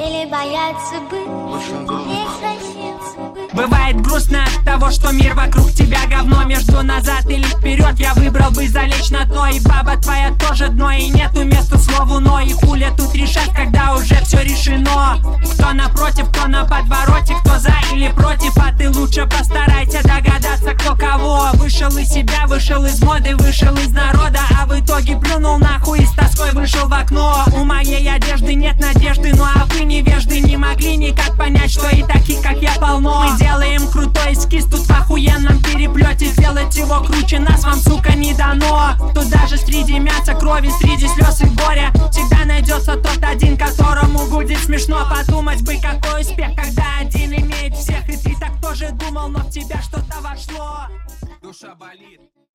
Или боятся быть некрасивцем. Бывает грустно от того, что мир вокруг тебя говно. Между назад или вперед я выбрал бы залечь на дно. И баба твоя тоже дно, и нету места слову но. И хули тут решать, когда уже все решено. Кто напротив, кто на подвороте, кто за или против. А ты лучше постарайся догадаться, кто кого. Вышел из себя, вышел из моды, вышел из народа, а в итоге плюнул нахуй и с тоской вышел в окно. У моей одежды нет надежды, ну а вы невежды не могли никак понять, что и таких как я полно. Мы делаем крутой эскиз тут в охуенном переплете. Сделать его круче нас вам, сука, не дано. Тут даже среди мяса, крови, среди слез и горя всегда найдется тот один, которому будет смешно. Подумать бы, какой успех, когда один имеет всех. И ты так тоже думал, но в тебя что-то вошло. Душа болит.